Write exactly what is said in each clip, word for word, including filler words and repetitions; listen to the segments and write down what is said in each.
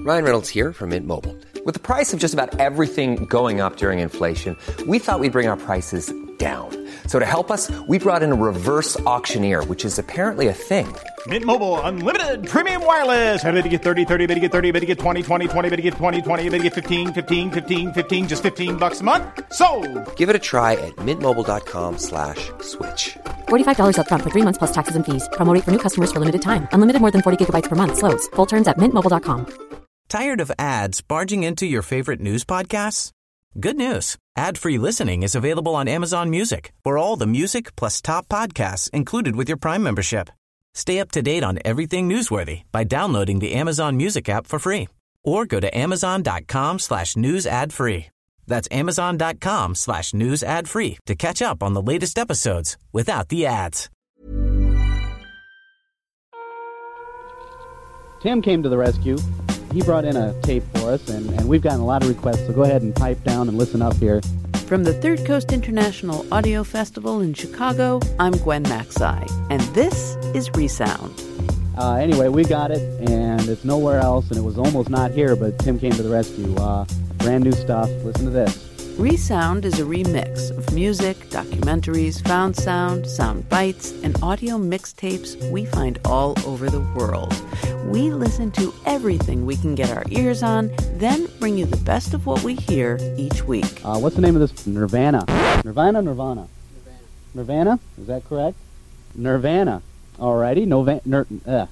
Ryan Reynolds here from Mint Mobile. With the price of just about everything going up during inflation, we thought we'd bring our prices down. So to help us, we brought in a reverse auctioneer, which is apparently a thing. Mint Mobile Unlimited Premium Wireless. How to get thirty, thirty, how to get thirty, how to get twenty, twenty, twenty, how to get twenty, twenty, how to get fifteen, fifteen, fifteen, fifteen, just fifteen bucks a month? Sold! Give it a try at mintmobile.com slash switch. forty-five dollars up front for three months plus taxes and fees. Promo rate for new customers for limited time. Unlimited more than forty gigabytes per month. Slows full terms at mint mobile dot com. Tired of ads barging into your favorite news podcasts? Good news. Ad-free listening is available on Amazon Music for all the music plus top podcasts included with your Prime membership. Stay up to date on everything newsworthy by downloading the Amazon Music app for free or go to amazon.com slash news ad free. That's amazon.com slash news ad free to catch up on the latest episodes without the ads. Tim came to the rescue. He brought in a tape for us, and, and we've gotten a lot of requests, so go ahead and pipe down and listen up here. From the Third Coast International Audio Festival in Chicago, I'm Gwen Macsai, and this is Resound. Uh, anyway, we got it, and it's nowhere else, and it was almost not here, but Tim came to the rescue. Uh, brand new stuff. Listen to this. Resound is a remix of music, documentaries, found sound, sound bites, and audio mixtapes we find all over the world. We listen to everything we can get our ears on, then bring you the best of what we hear each week. Uh, what's the name of this? Nirvana. Nirvana, Nirvana. Nirvana. Nirvana? Is that correct? Nirvana. Alrighty. Nova- Nir- uh.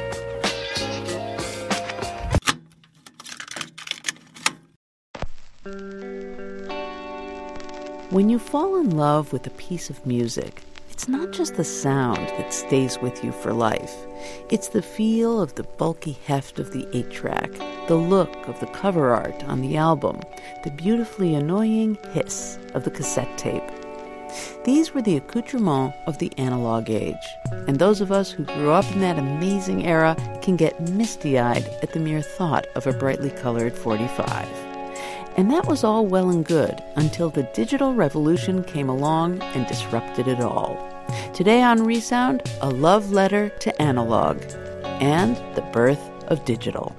When you fall in love with a piece of music, it's not just the sound that stays with you for life. It's the feel of the bulky heft of the eight-track, the look of the cover art on the album, the beautifully annoying hiss of the cassette tape. These were the accoutrements of the analog age, and those of us who grew up in that amazing era can get misty-eyed at the mere thought of a brightly colored forty-five. And that was all well and good until the digital revolution came along and disrupted it all. Today on Resound, a love letter to analog and the birth of digital.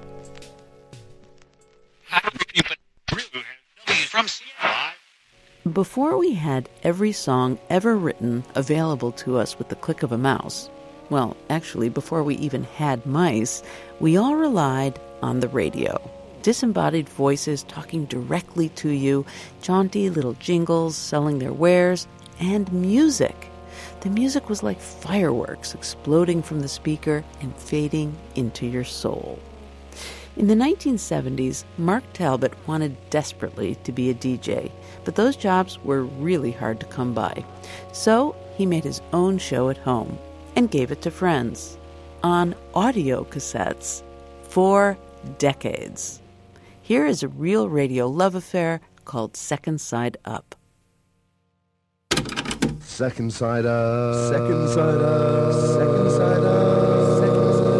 Before we had every song ever written available to us with the click of a mouse, well, actually, before we even had mice, we all relied on the radio. Disembodied voices talking directly to you, jaunty little jingles selling their wares, and music. The music was like fireworks exploding from the speaker and fading into your soul. In the nineteen seventies, Mark Talbot wanted desperately to be a D J, but those jobs were really hard to come by. So he made his own show at home and gave it to friends on audio cassettes for decades. Here is a real radio love affair called Second Side Up. Second side up. Second side up. Second side up. Second side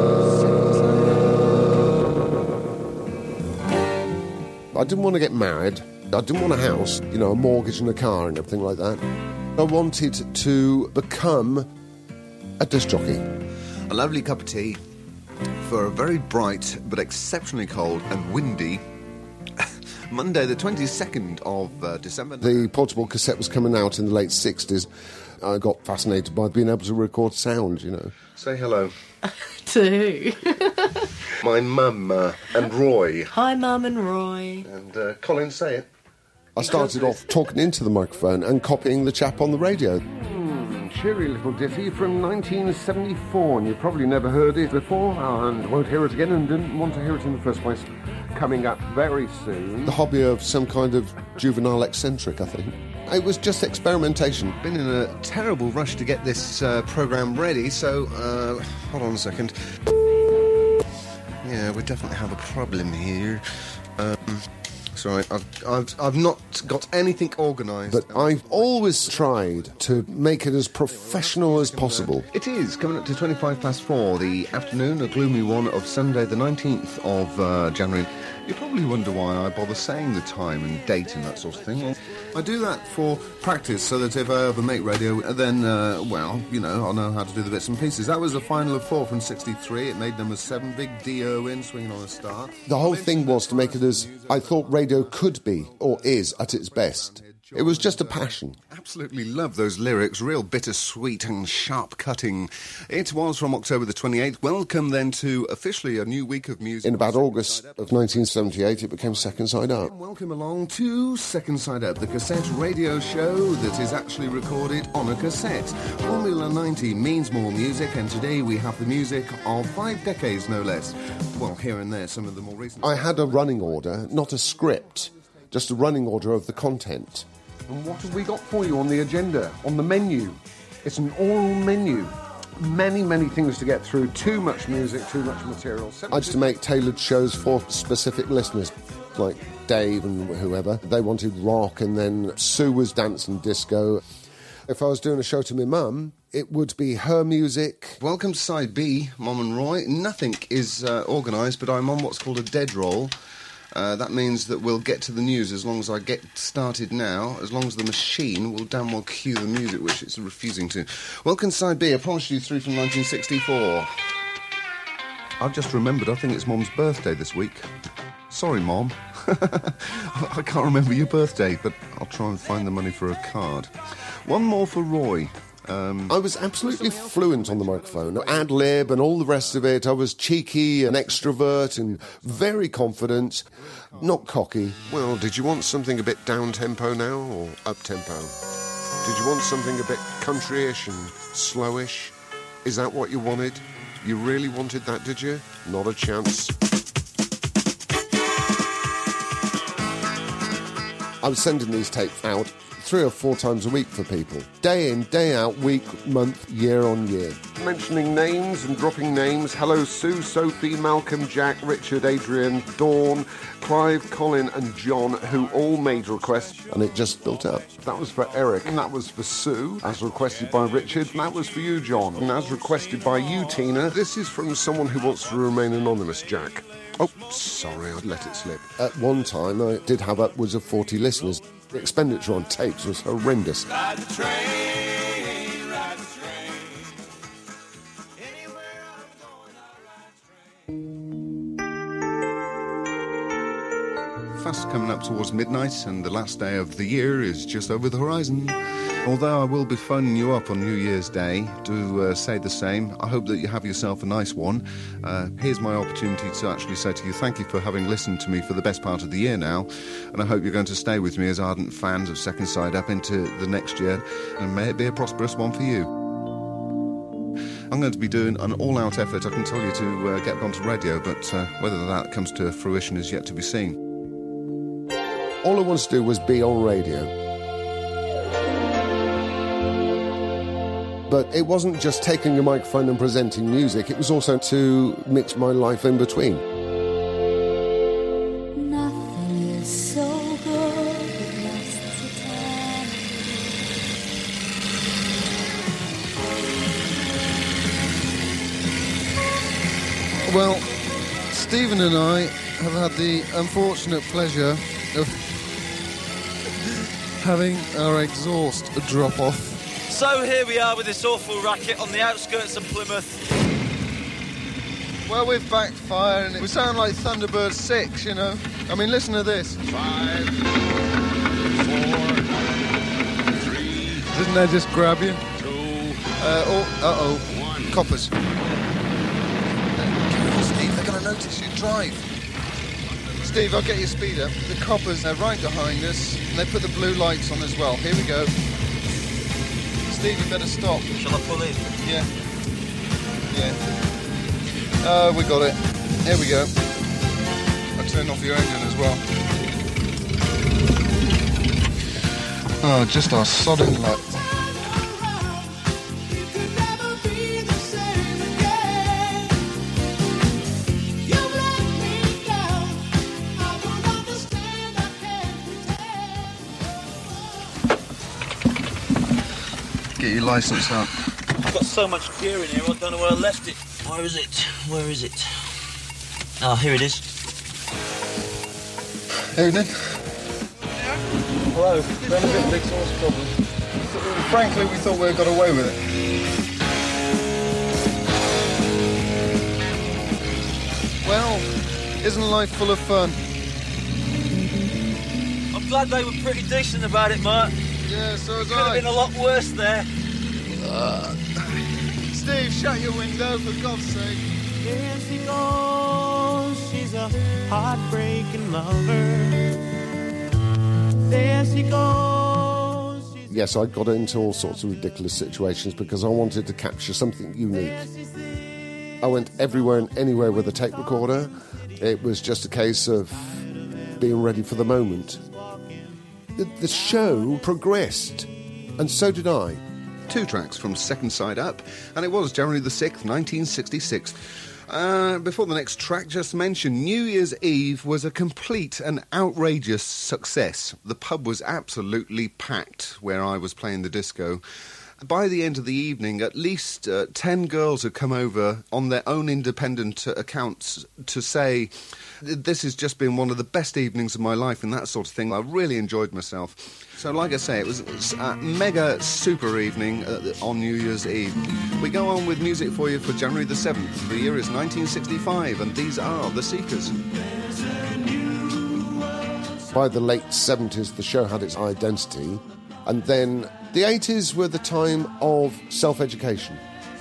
up. Second side up. I didn't want to get married. I didn't want a house, you know, a mortgage and a car and everything like that. I wanted to become a disc jockey. A lovely cup of tea for a very bright but exceptionally cold and windy Monday the twenty-second of uh, December. The portable cassette was coming out in the late sixties. I got fascinated by being able to record sound, you know. Say hello. To who? My mum uh, and Roy. Hi, Mum and Roy. And uh, Colin, say it. I started off talking into the microphone and copying the chap on the radio. Hmm, cheery little ditty from nineteen seventy-four, and you've probably never heard it before and won't hear it again and didn't want to hear it in the first place. Coming up very soon. The hobby of some kind of juvenile eccentric, I think. It was just experimentation. Been in a terrible rush to get this uh, programme ready, so, uh, hold on a second. Yeah, we definitely have a problem here. Um, sorry, I've, I've, I've not got anything organised. But I've always tried to make it as professional as possible. It is, coming up to twenty-five past four, the afternoon, a gloomy one of Sunday the nineteenth of uh, January. You probably wonder why I bother saying the time and date and that sort of thing. Well, I do that for practice, so that if I ever make radio, then, uh, well, you know, I'll know how to do the bits and pieces. That was a final of four from sixty-three. It made number seven, Big Dio in, Swinging on a Star. The whole thing was to make it as I thought radio could be, or is, at its best. It was just a passion. Absolutely love those lyrics, real bittersweet and sharp-cutting. It was from October the twenty-eighth. Welcome then to officially a new week of music. In about August of nineteen seventy-eight, it became Second Side Up. Welcome along to Second Side Up, the cassette radio show that is actually recorded on a cassette. Formula ninety means more music, and today we have the music of five decades, no less. Well, here and there, some of the more recent... I had a running order, not a script, just a running order of the content. And what have we got for you on the agenda, on the menu? It's an oral menu. Many, many things to get through. Too much music, too much material. I used to make tailored shows for specific listeners, like Dave and whoever. They wanted rock, and then Sue was dance and disco. If I was doing a show to my mum, it would be her music. Welcome to Side B, Mom and Roy. Nothing is uh, organised, but I'm on what's called a dead roll. Uh, that means that we'll get to the news as long as I get started now, as long as the machine will damn well cue the music, which it's refusing to. Welcome to Side B, I promised you three from nineteen sixty-four. I've just remembered, I think it's Mom's birthday this week. Sorry, Mom. I can't remember your birthday, but I'll try and find the money for a card. One more for Roy. Um, I was absolutely fluent on the microphone. Ad-lib and all the rest of it. I was cheeky and extrovert and very confident, not cocky. Well, did you want something a bit down-tempo now or up-tempo? Did you want something a bit countryish and slowish? Is that what you wanted? You really wanted that, did you? Not a chance. I was sending these tapes out three or four times a week for people. Day in, day out, week, month, year on year. Mentioning names and dropping names. Hello, Sue, Sophie, Malcolm, Jack, Richard, Adrian, Dawn, Clive, Colin and John, who all made requests. And it just built up. That was for Eric, and that was for Sue, as requested by Richard, and that was for you, John, and as requested by you, Tina. This is from someone who wants to remain anonymous, Jack. Oh, sorry, I'd let it slip. At one time, I did have upwards of forty listeners. The expenditure on tapes was horrendous. Ride the train, ride the train. Anywhere I'm going, I ride train. Fast coming up towards midnight, and the last day of the year is just over the horizon. Although I will be phoning you up on New Year's Day to uh, say the same, I hope that you have yourself a nice one. Uh, here's my opportunity to actually say to you thank you for having listened to me for the best part of the year now, and I hope you're going to stay with me as ardent fans of Second Side Up into the next year, and may it be a prosperous one for you. I'm going to be doing an all-out effort, I can tell you, to uh, get onto radio, but uh, whether that comes to fruition is yet to be seen. All I wanted to do was be on radio. But it wasn't just taking a microphone and presenting music, it was also to mix my life in between. Nothing is so good, it lasts eternity. Well, Stephen and I have had the unfortunate pleasure of having our exhaust drop off. So here we are with this awful racket on the outskirts of Plymouth. Well, we've backfired and we sound like Thunderbird six, you know. I mean, listen to this. Five, four, three. Doesn't that just grab you? Two. Uh, oh, uh-oh. One. Coppers. Steve, they're going to notice you drive. Steve, I'll get your speeder. The coppers are right behind us, and they put the blue lights on as well. Here we go. Steve, you better stop. Shall I pull in? Yeah. Yeah. Oh, we got it. Here we go. I turned off your engine as well. Oh, just our sodding luck. Get your licence up. I've got so much gear in here, I don't know where I left it. Where is it? Where is it? Ah, oh, here it is. Evening. Hello. Ran a bit of exhaust problem. Frankly, we thought we got away with it. Well, isn't life full of fun? I'm glad they were pretty decent about it, Mark. Yeah, so was Could have I. been a lot worse there. Uh, Steve, shut your window, for God's sake. There she goes, she's a heartbreaking lover. There she goes. Yes, I got into all sorts of ridiculous situations because I wanted to capture something unique. I went everywhere and anywhere with a tape recorder. It was just a case of being ready for the moment. The, the show progressed, and so did I. Two tracks from Second Side Up, and it was January the sixth, nineteen sixty-six. Uh, before the next track, just mention New Year's Eve was a complete and outrageous success. The pub was absolutely packed where I was playing the disco. By the end of the evening, at least uh, ten girls had come over on their own independent uh, accounts to say, this has just been one of the best evenings of my life and that sort of thing. I really enjoyed myself. So like I say, it was a mega super evening uh, on New Year's Eve. We go on with music for you for January the seventh. The year is nineteen sixty-five, and these are The Seekers. By the late seventies, the show had its identity, and then the eighties were the time of self-education.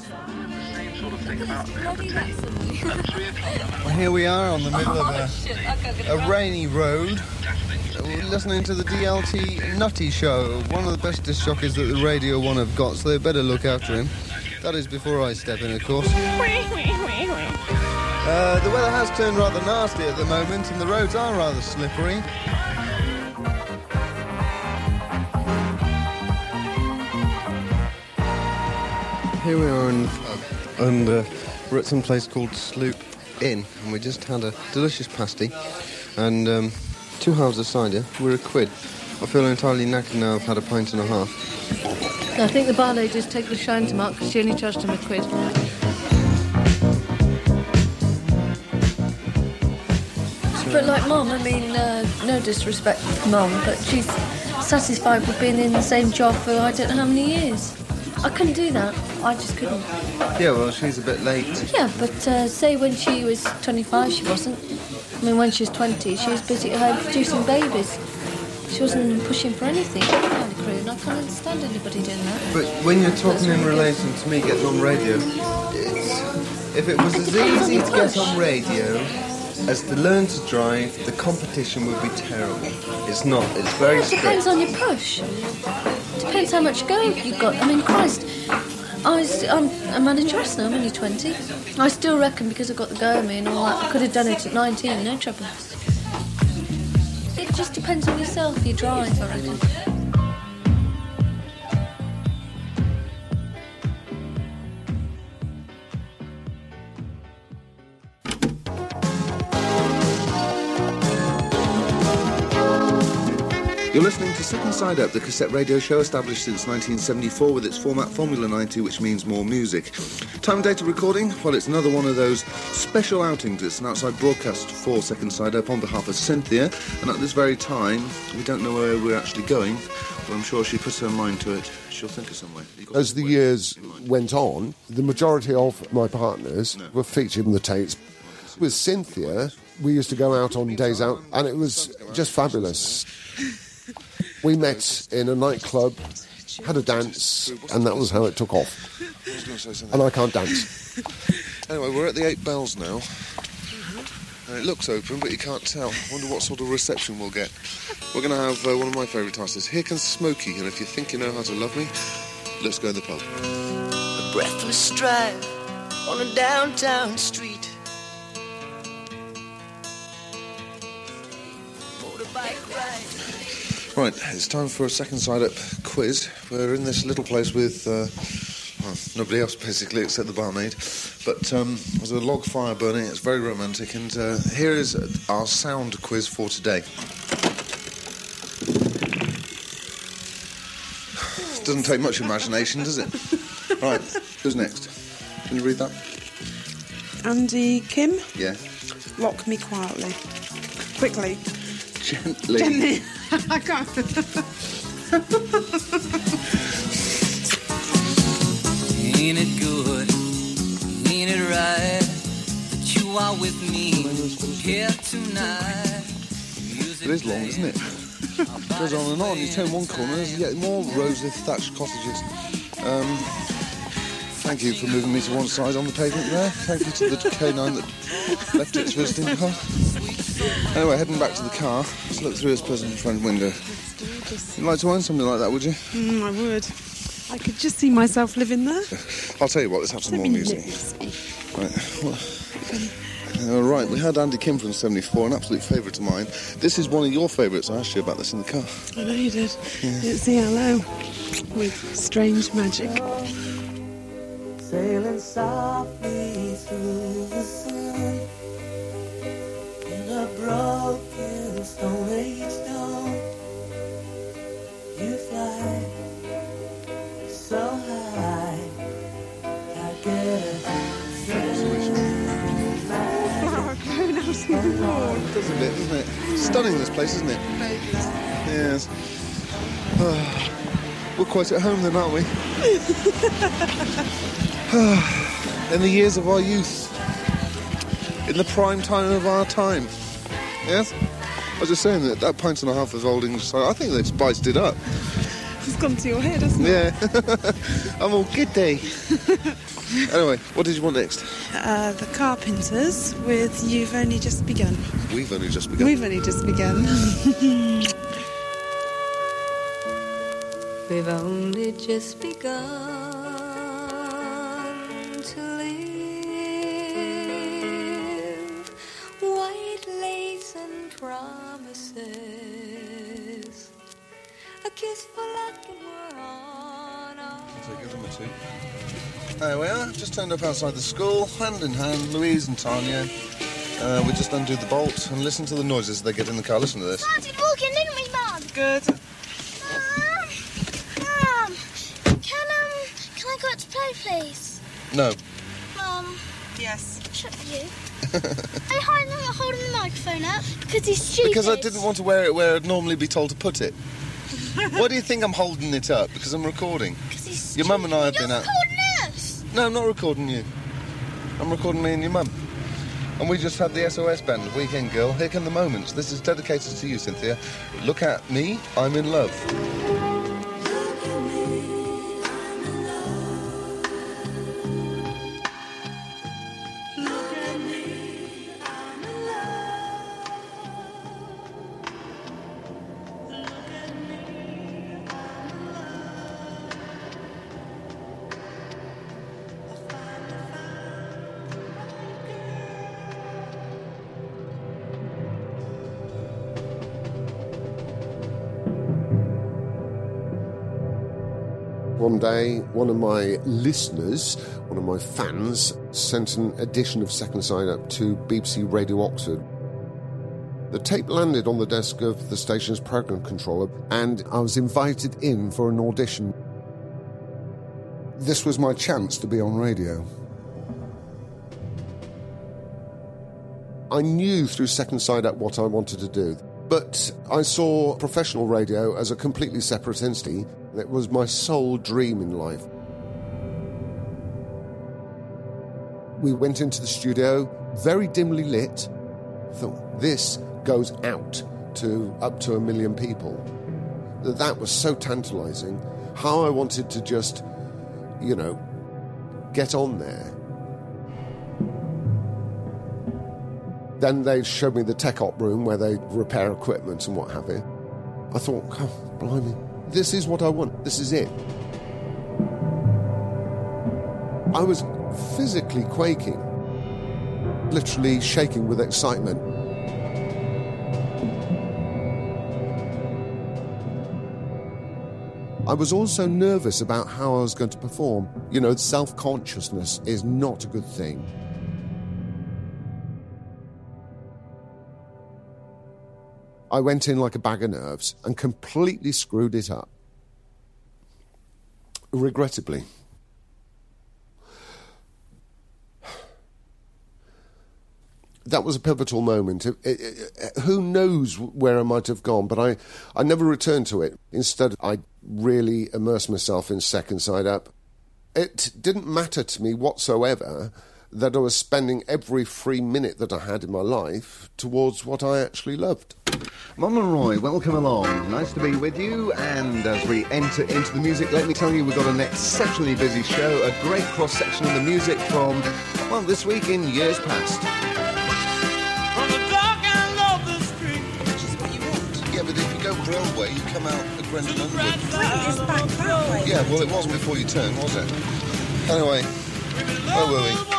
Here we are on the middle of a, a rainy road. We're listening to the D L T Nutty Show, one of the best disc jockeys that the Radio One have got, so they better look after him. That is before I step in, of course. Uh, the weather has turned rather nasty at the moment, and the roads are rather slippery. Here we are in, and uh, we're at some place called Sloop Inn, and we just had a delicious pasty and um, two halves of cider. We're a quid. I feel entirely knackered now. I've had a pint and a half. I think the bar ladies take the shine to Mark because she only charged him a quid. But like Mum, I mean, uh, no disrespect to Mum, but she's satisfied with being in the same job for I don't know how many years. I couldn't do that. I just couldn't. Yeah, well, she's a bit late. Yeah, but uh, say when she was twenty-five, she wasn't. I mean, when she was twenty, she was busy at home producing babies. She wasn't pushing for anything. Kind of crude, and I can't understand anybody doing that. But when you're talking in relation to me getting on radio, it's, if it was as easy to get on radio as to learn to drive, the competition would be terrible. It's not. It's very It strict. depends on your push. Depends how much go you've got. I mean, Christ, I was, I'm a manageress now, I'm only twenty. I still reckon because I've got the go in me and all that, I could have done it at nineteen, no trouble. It just depends on yourself, your drive, I reckon. You're listening to Second Side Up, the cassette radio show established since nineteen seventy-four with its format Formula ninety, which means more music. Time and date of recording? Well, it's another one of those special outings. It's an outside broadcast for Second Side Up on behalf of Cynthia, and at this very time, we don't know where we're actually going, but I'm sure she puts her mind to it. She'll think of somewhere. As the years went on, the majority of my partners no. were featured in the tapes. With Cynthia, we used to go out on days out, and it was just fabulous. We met in a nightclub, had a dance, and that was how it took off. I was going to say something. And I can't dance. Anyway, we're at the Eight Bells now. And it looks open, but you can't tell. Wonder what sort of reception we'll get. We're going to have uh, one of my favourite artists. Here comes Smokey, and if you think you know how to love me, let's go to the pub. A breathless drive on a downtown street. Motorbike ride. Right, it's time for a Second Side Up quiz. We're in this little place with uh, well, nobody else, basically, except the barmaid. But um, there's a log fire burning. It's very romantic. And uh, here is our sound quiz for today. Doesn't take much imagination, does it? Right, who's next? Can you read that? Andy Kim. Yeah. Lock me quietly. Quickly. Gently. Gently. I can't. Ain't it good? Ain't it right that you are with me here tonight? It is long, isn't it? Goes on and on. You turn one corner, there's yet more rows of thatched cottages. Um, thank you for moving me to one side on the pavement there. Thank you to the K nine that left its visiting car. Anyway, heading back to the car, let's look through this pleasant front window. You'd like to own something like that, would you? Mm, I would. I could just see myself living there. I'll tell you what, let's have some more music. Right, well, uh, right, we had Andy Kim from seventy-four, an absolute favourite of mine. This is one of your favourites. I asked you about this in the car. I know you did. Yeah. It's E L O with Strange Magic. Sailing softly through the sun in a broken stone age dawn. You fly so high, I get a Doesn't it, isn't it? Stunning, this place, isn't it? Yes. Oh, we're quite at home then, aren't we? In the years of our youth. In the prime time of our time. Yes? I was just saying that that pint and a half of Old English cider, I think they've spiced it up. It's gone to your head, hasn't it? Yeah. I'm all giddy. Anyway, what did you want next? Uh, the Carpenters with You've Only Just Begun. We've only just begun. We've only just begun. We've only just begun to live. White lace and promises. A kiss for luck and we're on our So give them a two. There we are, just turned up outside the school, hand in hand, Louise and Tanya. Uh, we just undo the bolt and listen to the noises as they get in the car. Listen to this. Started walking, didn't we, Mum? Good. Mum, Mum, can um, can I go out to play, please? No. Mum. Yes. Shut you. Are you holding, holding the microphone up? Because he's stupid. Because I didn't want to wear it where I'd normally be told to put it. Why do you think I'm holding it up? Because I'm recording. Because he's Your mum and I have You're been out. recording us. No, I'm not recording you. I'm recording me and your mum. And we just had the S O S band, Weekend Girl. Here come the moments. This is dedicated to you, Cynthia. Look at me, I'm in love. One day, one of my listeners, one of my fans, sent an edition of Second Side Up to B B C Radio Oxford. The tape landed on the desk of the station's programme controller, and I was invited in for an audition. This was my chance to be on radio. I knew through Second Side Up what I wanted to do, but I saw professional radio as a completely separate entity. It was my sole dream in life. We went into the studio, very dimly lit. Thought, this goes out to up to a million people. That was so tantalising. How I wanted to just, you know, get on there. Then they showed me the tech op room where they repair equipment and what have you. I thought, oh, blimey, this is what I want. This is it. I was physically quaking, literally shaking with excitement. I was also nervous about how I was going to perform. You know, self-consciousness is not a good thing. I went in like a bag of nerves and completely screwed it up. Regrettably. that was a pivotal moment. It, it, it, who knows where I might have gone, but I, I never returned to it. Instead, I really immersed myself in Second Side Up. It didn't matter to me whatsoever that I was spending every free minute that I had in my life towards what I actually loved. Mama Roy, welcome along. Nice to be with you. And as we enter into the music, let me tell you we've got an exceptionally busy show, a great cross-section of the music from, well, this week in years past. From the dark end of the street, which is what you want. Yeah, but if you go Railway, you come out at Grendon Underwood. Right, it's back that way. Yeah, well, it wasn't before you turned, was it? Anyway, where were we?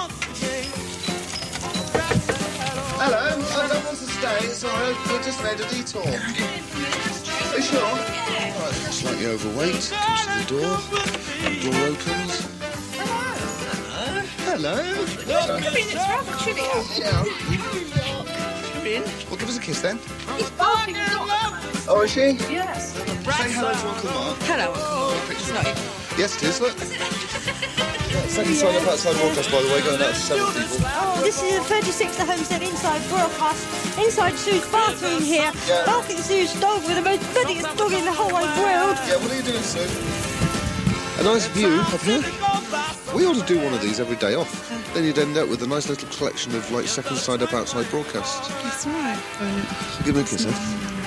Hello, I don't want to stay, it's alright, we just made a detour. Are you sure? Yeah. Right, slightly overweight, comes to the door, door opens. Hello. Hello. Come in, it's rather chilly out. Yeah. Come in. Well, give us a kiss then. He's barking a lot. Oh, is she? Yes. Say hello to Uncle Mark. Hello, Uncle Mark. It's not you. Yes, it is, look. Second Side Up outside broadcast, by the way, going out to seven people. Oh, this is the thirty-sixth Homestead inside broadcast. Inside Sue's bathroom here. Yeah. Barking at Sue's dog with the most prettiest dog in the whole wide world. Yeah, what are you doing, Sue? A nice view up here. We ought to do one of these every day off. Then you'd end up with a nice little collection of, like, Second Side Up outside broadcasts. That's right. Give me a kiss, then.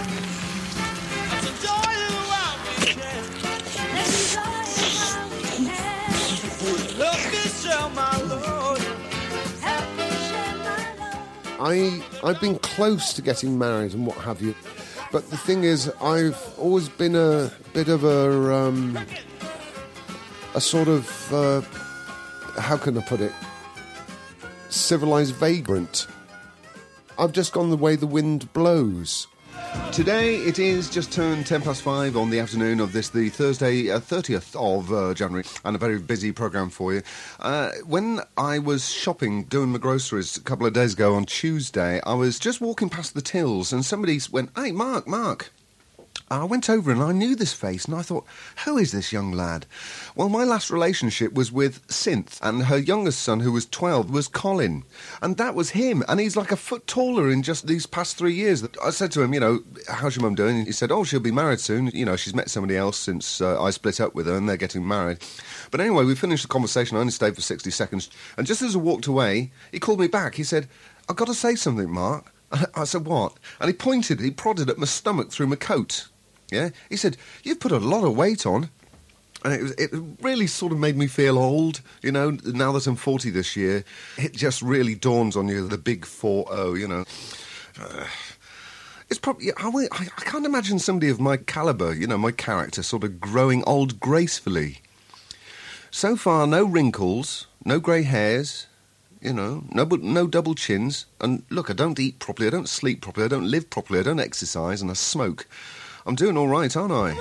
I, I've been close to getting married and what have you, but the thing is, I've always been a bit of a, um, a sort of, uh, how can I put it, civilised vagrant. I've just gone the way the wind blows. Today it is just turned ten past five on the afternoon of this, the Thursday uh, thirtieth of uh, January, and a very busy programme for you. Uh, when I was shopping, doing my groceries a couple of days ago on Tuesday, I was just walking past the tills and somebody went, "Hey, Mark, Mark." I went over and I knew this face and I thought, who is this young lad? Well, my last relationship was with Synth, and her youngest son, who was twelve, was Colin. And that was him. And he's like a foot taller in just these past three years. I said to him, you know, how's your mum doing? And he said, oh, she'll be married soon. You know, she's met somebody else since uh, I split up with her and they're getting married. But anyway, we finished the conversation. I only stayed for sixty seconds. And just as I walked away, he called me back. He said, I've got to say something, Mark. I said, what? And he pointed, he prodded at my stomach through my coat. Yeah? He said, you've put a lot of weight on. And it, was, it really sort of made me feel old, you know, now that I'm forty this year. It just really dawns on you, the big four oh, you know. Uh, it's probably, I, I, I can't imagine somebody of my calibre, you know, my character, sort of growing old gracefully. So far, no wrinkles, no grey hairs, you know, no, no double chins. And look, I don't eat properly, I don't sleep properly, I don't live properly, I don't exercise, and I smoke. I'm doing all right, aren't I?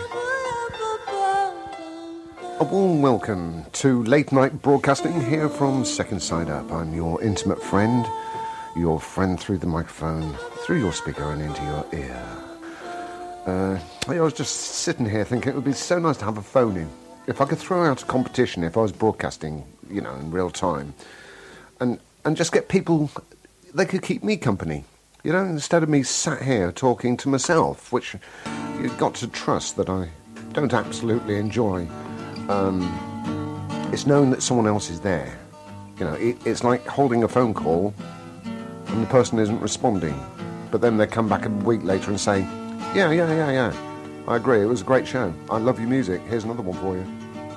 A warm welcome to late night broadcasting here from Second Side Up. I'm your intimate friend, your friend through the microphone, through your speaker and into your ear. Uh, I was just sitting here thinking it would be so nice to have a phone in. If I could throw out a competition, if I was broadcasting, you know, in real time, and and just get people, they could keep me company. You know, instead of me sat here talking to myself, which you've got to trust that I don't absolutely enjoy. Um, it's knowing that someone else is there. You know, it, it's like holding a phone call and the person isn't responding. But then they come back a week later and say, yeah, yeah, yeah, yeah, I agree, it was a great show. I love your music. Here's another one for you.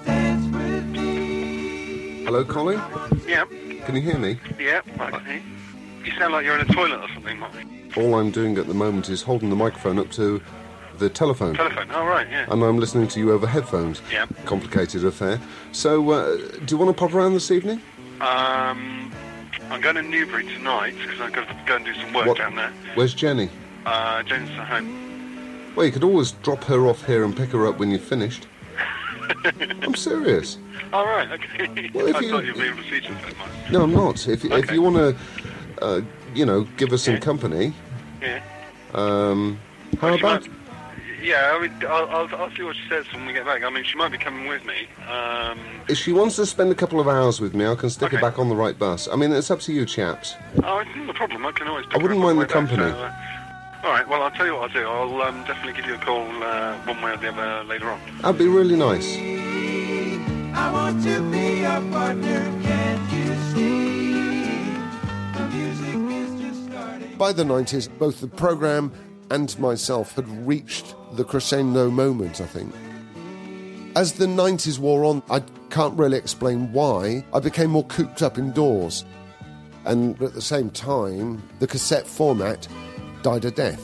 Hello, Colin? Yeah. Can you hear me? Yeah, I can hear you. You sound like you're in a toilet or something, Mark. All I'm doing at the moment is holding the microphone up to the telephone. Telephone, oh, right, yeah. And I'm listening to you over headphones. Yeah. Complicated affair. So, uh, do you want to pop around this evening? Um, I'm going to Newbury tonight, because I've got to go and do some work What? down there. Where's Jenny? Uh, Jenny's at home. Well, you could always drop her off here and pick her up when you've finished. I'm serious. All right, okay. Well, if I you- thought you'd be able to see so much. No, I'm not. If, if Okay. you want to, uh, you know, give us some company, Yeah. um, how Well, she about... might- Yeah, I mean, I'll, I'll, I'll see what she says when we get back. I mean, she might be coming with me. Um, If she wants to spend a couple of hours with me, I can stick Okay. her back on the right bus. I mean, it's up to you, chaps. oh, it's not a problem. I can always. Pick I wouldn't her up on mind the the way back, company. so, uh, all right. Well, I'll tell you what I'll do. I'll um, definitely give you a call uh, one way or the other later on. That'd be really nice. I want to be your partner, can't you see? The music is just starting. By the nineties, both the programme and myself had reached the crescendo moment, I think. As the nineties wore on, I can't really explain why, I became more cooped up indoors. And at the same time, the cassette format died a death.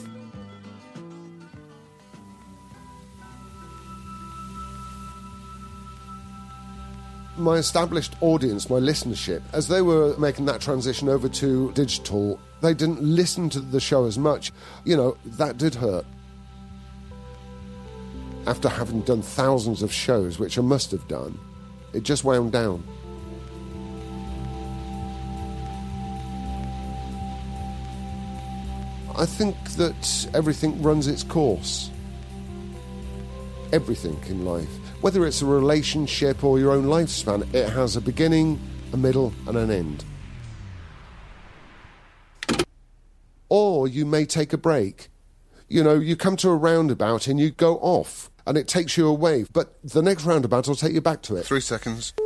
My established audience, my listenership, as they were making that transition over to digital, they didn't listen to the show as much. You know, that did hurt. After having done thousands of shows, which I must have done, it just wound down. I think that everything runs its course. Everything in life. Whether it's a relationship or your own lifespan, it has a beginning, a middle, and an end. Or you may take a break. You know, you come to a roundabout and you go off, and it takes you away, but the next roundabout will take you back to it. Three seconds.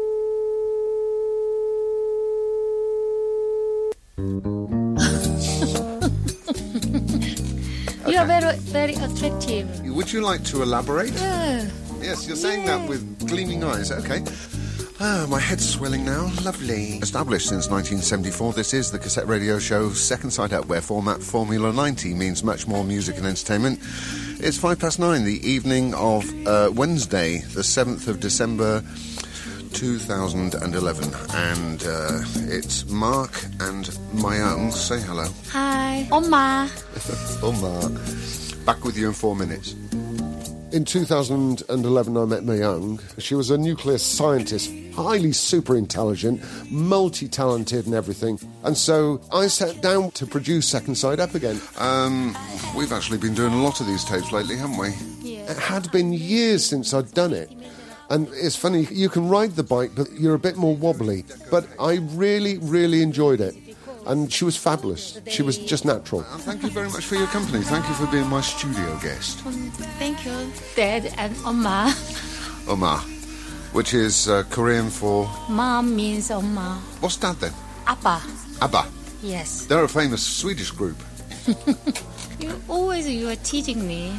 You are very, very attractive. Would you like to elaborate? Yeah. Yes, you're saying that with gleaming eyes. Okay. Ah, my head's swelling now. Lovely. Established since nineteen seventy-four, this is the Cassette Radio Show, Second Side Up, where format Formula ninety means much more music and entertainment. It's five past nine, the evening of uh, Wednesday, the seventh of December, two thousand eleven. And uh, it's Mark and Mayung. Say hello. Hi. Oma. Oh, Mark. Back with you in four minutes. In two thousand eleven, I met Mayung. She was a nuclear scientist, highly super intelligent, multi-talented and everything. And so I sat down to produce Second Side Up again. Um, we've actually been doing a lot of these tapes lately, haven't we? It had been years since I'd done it. And it's funny, you can ride the bike, but you're a bit more wobbly. But I really, really enjoyed it. And she was fabulous. She was just natural. Uh, thank you very much for your company. Thank you for being my studio guest. Thank you, Dad and Oma. Oma, which is uh, Korean for... Mom means Oma. What's Dad then? Appa. ABBA. Yes. They're a famous Swedish group. You always you are teaching me.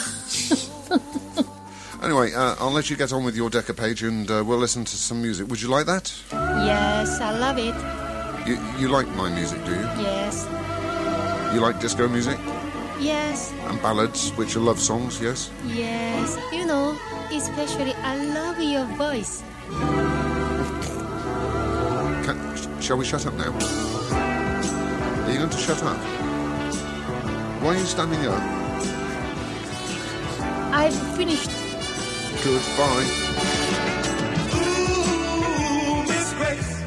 Anyway, uh, I'll let you get on with your decapage and uh, we'll listen to some music. Would you like that? Yes, I love it. You, you like my music, do you? Yes. You like disco music? Yes. And ballads, which are love songs, yes? Yes. You know, especially I love your voice. Can, sh- shall we shut up now? Are you going to shut up? Why are you standing up? I've finished. Goodbye. Ooh, Miss Grace,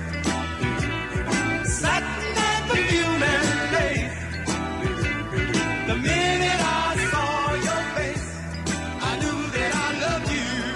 satin and perfume and lace. The minute I saw your face, I knew that I loved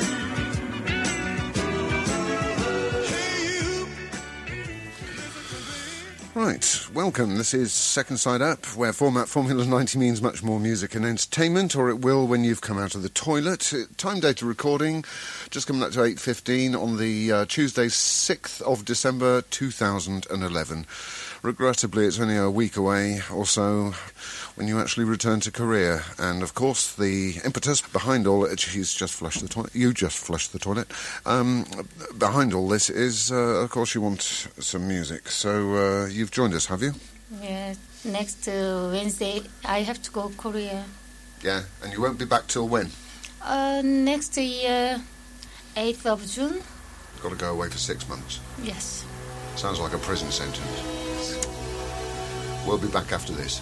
you. Right, welcome. This is Second Side Up, where format Formula ninety means much more music and entertainment, or it will when you've come out of the toilet. Uh, Time data recording, just coming up to eight fifteen on the uh, Tuesday, sixth of December two thousand eleven. Regrettably, it's only a week away or so when you actually return to Korea. And, of course, the impetus behind all it, she's just flushed the toilet, you just flushed the toilet, um, behind all this is, uh, of course, you want some music. So uh, you've joined us, have you? Yeah, next uh, Wednesday I have to go Korea. Yeah, and you won't be back till when? Uh, next year, eighth of June. Got to go away for six months. Yes. Sounds like a prison sentence. We'll be back after this.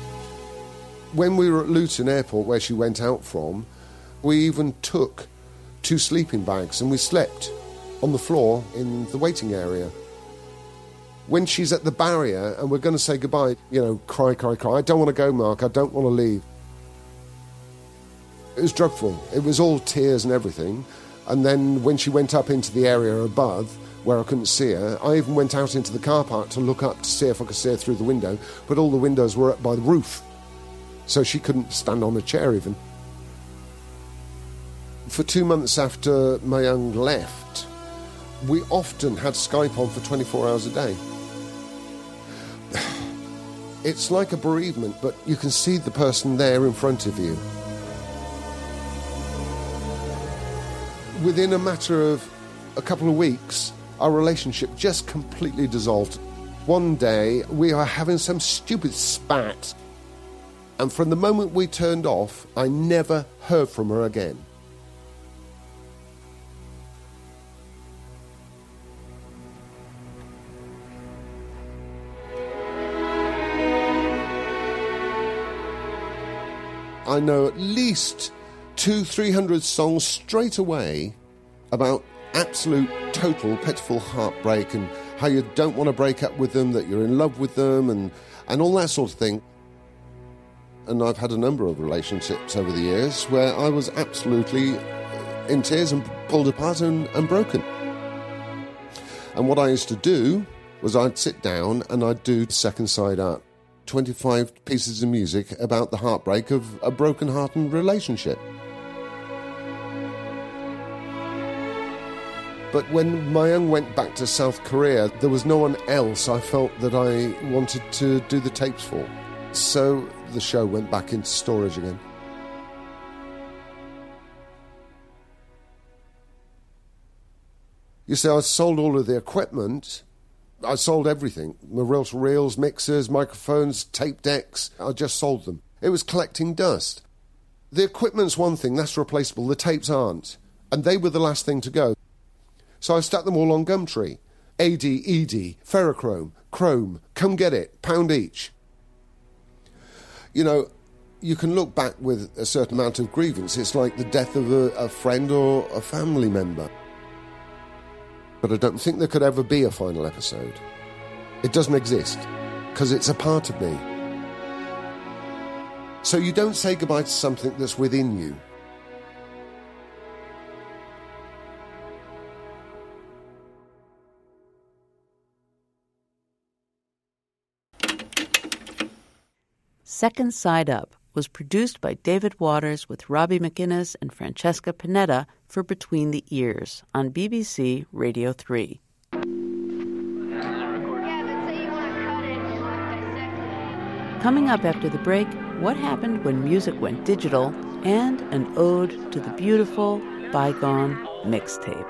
When we were at Luton Airport, where she went out from, we even took two sleeping bags, and we slept on the floor in the waiting area. When she's at the barrier and we're going to say goodbye, you know, cry, cry, cry. I don't want to go, Mark. I don't want to leave. It was dreadful. It was all tears and everything. And then when she went up into the area above, where I couldn't see her, I even went out into the car park to look up to see if I could see her through the window, but all the windows were up by the roof, so she couldn't stand on a chair even. For two months after my young left, we often had Skype on for twenty-four hours a day. It's like a bereavement, but you can see the person there in front of you. Within a matter of a couple of weeks, our relationship just completely dissolved. One day, we are having some stupid spat, and from the moment we turned off, I never heard from her again. I know at least two, three hundred songs straight away about absolute, total, pitiful heartbreak and how you don't want to break up with them, that you're in love with them, and, and all that sort of thing. And I've had a number of relationships over the years where I was absolutely in tears and pulled apart and, and broken. And what I used to do was I'd sit down and I'd do Second Side Up. twenty-five pieces of music about the heartbreak of a broken-hearted relationship. But when my young went back to South Korea, there was no one else I felt that I wanted to do the tapes for. So the show went back into storage again. You see, I sold all of the equipment. I sold everything. My reels, reels, mixers, microphones, tape decks. I just sold them. It was collecting dust. The equipment's one thing, that's replaceable. The tapes aren't. And they were the last thing to go. So I stuck them all on Gumtree. A D, E D, ferrochrome, chrome, come get it, pound each. You know, you can look back with a certain amount of grievance. It's like the death of a, a friend or a family member. But I don't think there could ever be a final episode. It doesn't exist, because it's a part of me. So you don't say goodbye to something that's within you. Second Side Up was produced by David Waters with Robbie McInnes and Francesca Panetta for Between the Ears on B B C Radio three. Coming up after the break, what happened when music went digital, and an ode to the beautiful, bygone mixtape.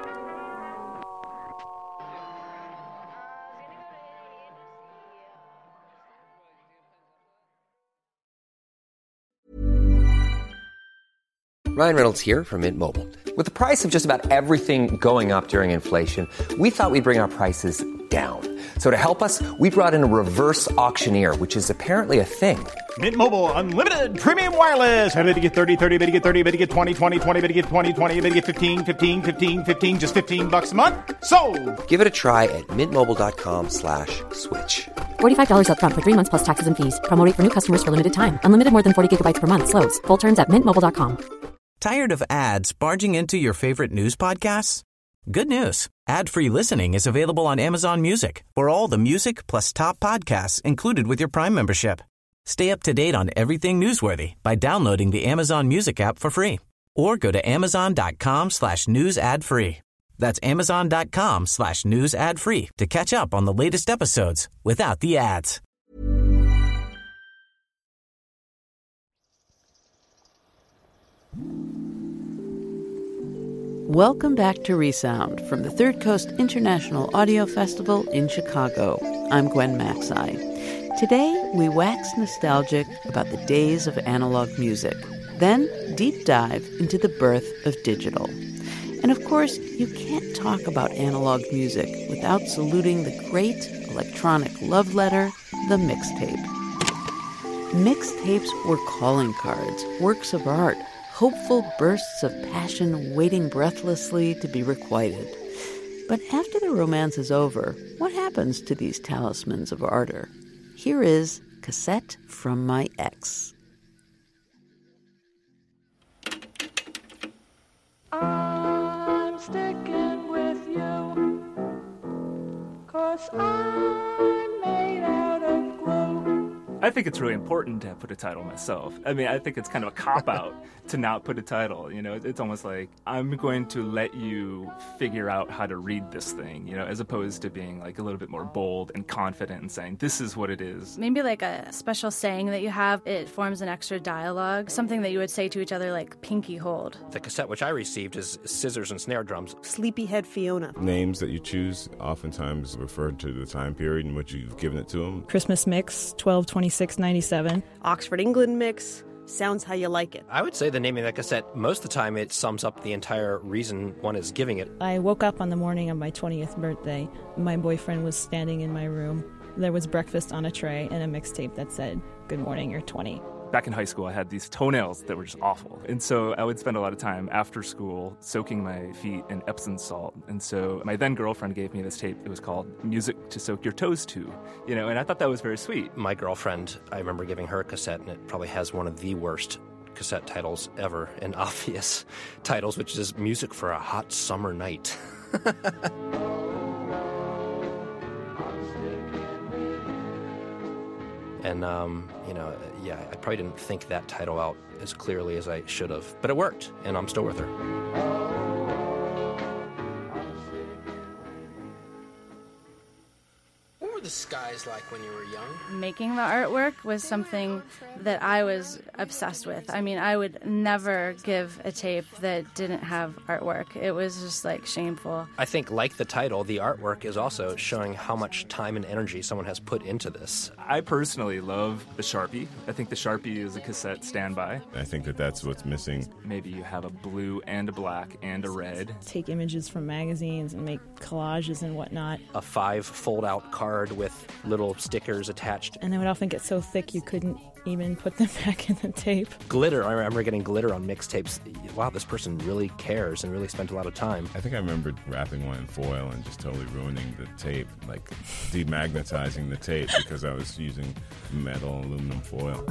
Ryan Reynolds here from Mint Mobile. With the price of just about everything going up during inflation, we thought we'd bring our prices down. So to help us, we brought in a reverse auctioneer, which is apparently a thing. Mint Mobile Unlimited Premium Wireless. How to get thirty, thirty, how to get thirty, how to get twenty, twenty, twenty, how to get twenty, twenty, how to get fifteen, fifteen, fifteen, fifteen, just fifteen bucks a month? Sold! Give it a try at mintmobile.com slash switch. forty-five dollars up front for three months plus taxes and fees. Promo rate for new customers for limited time. Unlimited more than forty gigabytes per month. Slows full terms at mint mobile dot com. Tired of ads barging into your favorite news podcasts? Good news. Ad-free listening is available on Amazon Music for all the music plus top podcasts included with your Prime membership. Stay up to date on everything newsworthy by downloading the Amazon Music app for free or go to amazon.com slash news ad free. That's amazon.com slash news ad free to catch up on the latest episodes without the ads. Welcome back to Resound from the Third Coast International Audio Festival in Chicago. I'm Gwen Macsai. Today, we wax nostalgic about the days of analog music, then deep dive into the birth of digital. And of course, you can't talk about analog music without saluting the great electronic love letter, the mixtape. Mixtapes were calling cards, works of art, hopeful bursts of passion waiting breathlessly to be requited. But after the romance is over, what happens to these talismans of ardor? Here is Cassette from My Ex. I'm sticking with you, 'cause I'm made out of glue. I think it's really important to put a title myself. I mean, I think it's kind of a cop-out to not put a title. You know, it's almost like I'm going to let you figure out how to read this thing, you know, as opposed to being like a little bit more bold and confident and saying, this is what it is. Maybe like a special saying that you have, it forms an extra dialogue, something that you would say to each other like pinky hold. The cassette which I received is scissors and snare drums. Sleepyhead Fiona. Names that you choose oftentimes refer to the time period in which you've given it to them. Christmas Mix, twelve twenty-six ninety-seven. Oxford England Mix, Sounds How You Like It. I would say the name of that cassette, most of the time it sums up the entire reason one is giving it. I woke up on the morning of my twentieth birthday. My boyfriend was standing in my room. There was breakfast on a tray and a mixtape that said, "Good morning, you're twenty." Back in high school, I had these toenails that were just awful. And so I would spend a lot of time after school soaking my feet in Epsom salt. And so my then girlfriend gave me this tape. It was called Music to Soak Your Toes To, you know, and I thought that was very sweet. My girlfriend, I remember giving her a cassette, and it probably has one of the worst cassette titles ever, and obvious titles, which is Music for a Hot Summer Night. And, um, you know, yeah, I probably didn't think that title out as clearly as I should have. But it worked, and I'm still with her. What were the skies like when you were young? Making the artwork was something that I was obsessed with. I mean, I would never give a tape that didn't have artwork. It was just, like, shameful. I think, like the title, the artwork is also showing how much time and energy someone has put into this. I personally love the Sharpie. I think the Sharpie is a cassette standby. I think that that's what's missing. Maybe you have a blue and a black and a red. Take images from magazines and make collages and whatnot. A five fold-out card with little stickers attached. And they would often get so thick you couldn't even put them back in the tape. Glitter. I remember getting glitter on mixtapes. Wow, this person really cares and really spent a lot of time. I think I remember wrapping one in foil and just totally ruining the tape, like demagnetizing the tape because I was using metal aluminum foil.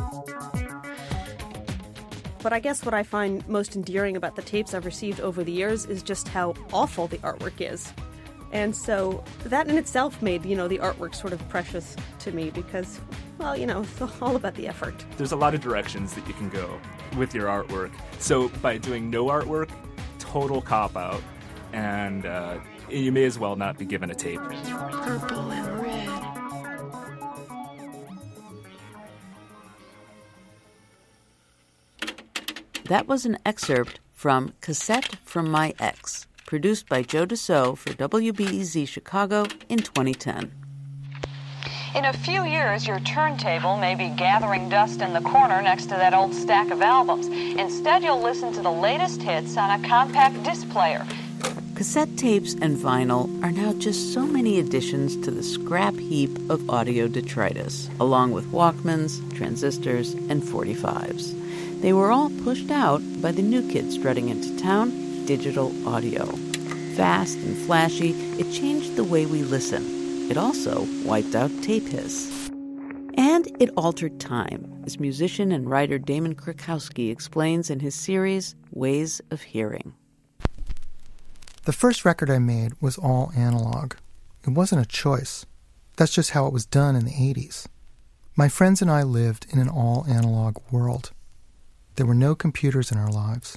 But I guess what I find most endearing about the tapes I've received over the years is just how awful the artwork is. And so that in itself made, you know, the artwork sort of precious to me because, well, you know, it's all about the effort. There's a lot of directions that you can go with your artwork. So by doing no artwork, total cop-out, and uh, you may as well not be given a tape. Purple and red. That was an excerpt from Cassette from My Ex, produced by Joe Dassault for W B E Z Chicago in twenty ten. In a few years, your turntable may be gathering dust in the corner next to that old stack of albums. Instead, you'll listen to the latest hits on a compact disc player. Cassette tapes and vinyl are now just so many additions to the scrap heap of audio detritus, along with Walkmans, transistors, and forty-fives. They were all pushed out by the new kid strutting into town, digital audio. Fast and flashy, it changed the way we listen. It also wiped out tape hiss. And it altered time, as musician and writer Damon Krukowski explains in his series, Ways of Hearing. The first record I made was all analog. It wasn't a choice. That's just how it was done in the eighties. My friends and I lived in an all-analog world. There were no computers in our lives.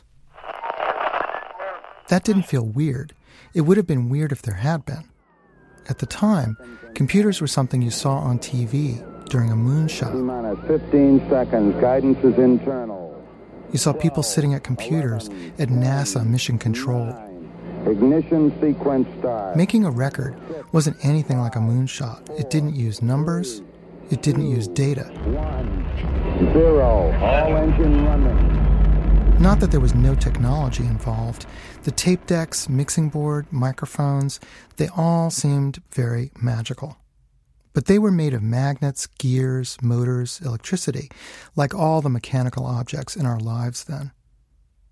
That didn't feel weird. It would have been weird if there had been. At the time, computers were something you saw on T V during a moonshot. Minus fifteen seconds. Guidance is internal. You saw people sitting at computers at NASA Mission Control. Ignition sequence start. Making a record wasn't anything like a moonshot. It didn't use numbers. It didn't use data. One, zero. All engine running. Not that there was no technology involved. The tape decks, mixing board, microphones, they all seemed very magical. But they were made of magnets, gears, motors, electricity, like all the mechanical objects in our lives then.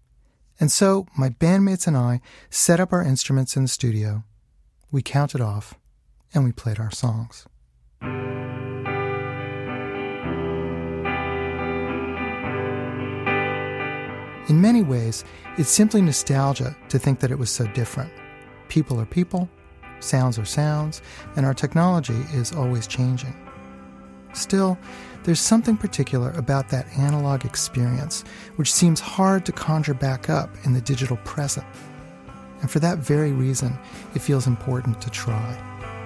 And so my bandmates and I set up our instruments in the studio, we counted off, and we played our songs. In many ways, it's simply nostalgia to think that it was so different. People are people, sounds are sounds, and our technology is always changing. Still, there's something particular about that analog experience which seems hard to conjure back up in the digital present. And for that very reason, it feels important to try.